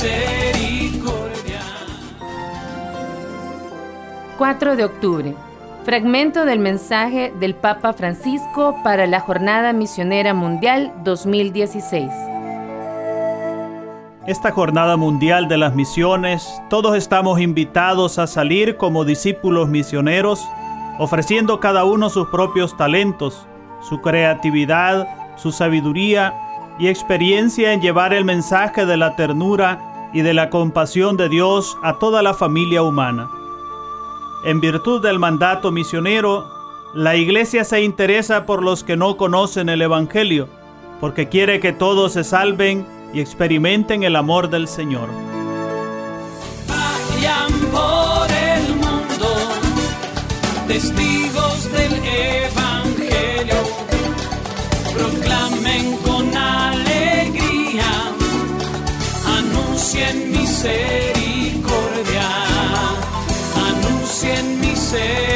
misericordia. 4 de octubre. Fragmento del mensaje del Papa Francisco para la Jornada Misionera Mundial 2016. Esta Jornada Mundial de las Misiones, todos estamos invitados a salir como discípulos misioneros, ofreciendo cada uno sus propios talentos, su creatividad, su sabiduría y experiencia en llevar el mensaje de la ternura y de la compasión de Dios a toda la familia humana. En virtud del mandato misionero, la Iglesia se interesa por los que no conocen el Evangelio, porque quiere que todos se salven y experimenten el amor del Señor. Vayan por el mundo, testigos del Evangelio, proclamen con alegría, anuncien misericordia, anuncien misericordia.